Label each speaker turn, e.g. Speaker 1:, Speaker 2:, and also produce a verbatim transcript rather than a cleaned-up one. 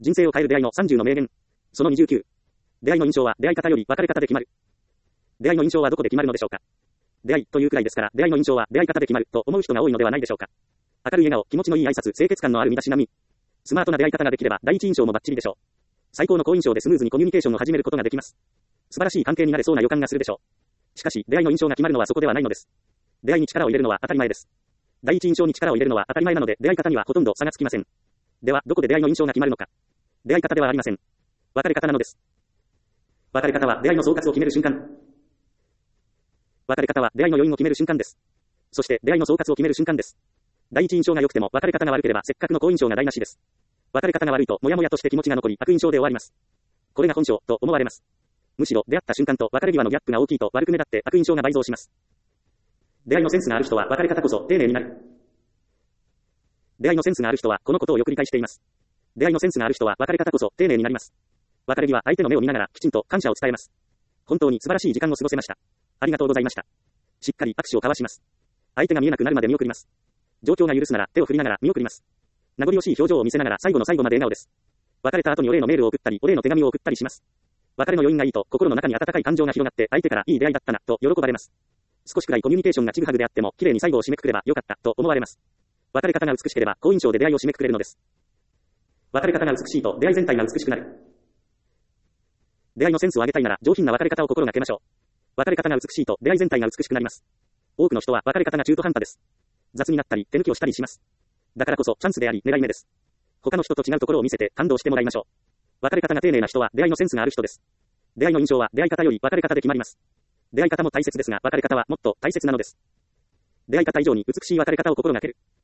Speaker 1: 人生を変える出会いのさんじゅうの名言。そのにじゅうきゅう。出会いの印象は出会い方より別れ方で決まる。出会いの印象はどこで決まるのでしょうか。出会いというくらいですから、出会いの印象は出会い方で決まると思う人が多いのではないでしょうか。明るい笑顔、気持ちのいい挨拶、清潔感のある身だしなみ。スマートな出会い方ができれば第一印象もバッチリでしょう。最高の好印象でスムーズにコミュニケーションを始めることができます。素晴らしい関係になれそうな予感がするでしょう。しかし、出会いの印象が決まるのはそこではないのです。出会いに力を入れるのは当たり前です。第一印象に力を入れるのは当たり前なので、出会い方にはほとんど差がつきません。では、どこで出会いの印象が決まるのか。出会い方ではありません。別れ方なのです。別れ方は出会いの総括を決める瞬間。別れ方は出会いの余韻を決める瞬間です。そして出会いの総括を決める瞬間です。第一印象が良くても別れ方が悪ければせっかくの好印象が台無しです。別れ方が悪いともやもやとして気持ちが残り悪印象で終わります。これが本性と思われます。むしろ出会った瞬間と別れ際のギャップが大きいと悪く目立って悪印象が倍増します。出会いのセンスがある人は別れ方こそ丁寧になる。出会いのセンスがある人はこのことをよく理解しています。出会いのセンスがある人は別れ方こそ丁寧になります。別れ際相手の目を見ながらきちんと感謝を伝えます。本当に素晴らしい時間を過ごせました。ありがとうございました。しっかり握手を交わします。相手が見えなくなるまで見送ります。状況が許すなら手を振りながら見送ります。名残惜しい表情を見せながら最後の最後まで笑顔です。別れた後にお礼のメールを送ったり、お礼の手紙を送ったりします。別れの余韻がいいと心の中に温かい感情が広がって相手からいい出会いだったなと喜ばれます。少しくらいコミュニケーションがちぐはぐであっても綺麗に最後を締めくくればよかったと思われます。別れ方が美しければ好印象で出会いを締めくくれるのです。別れ方が美しいと出会い全体が美しくなる。出会いのセンスを上げたいなら上品な別れ方を心がけましょう。別れ方が美しいと出会い全体が美しくなります。多くの人は別れ方が中途半端です。雑になったり手抜きをしたりします。だからこそチャンスであり狙い目です。他の人と違うところを見せて感動してもらいましょう。別れ方が丁寧な人は出会いのセンスがある人です。出会いの印象は出会い方より別れ方で決まります。出会い方も大切ですが別れ方はもっと大切なのです。出会い方以上に美しい別れ方を心がける。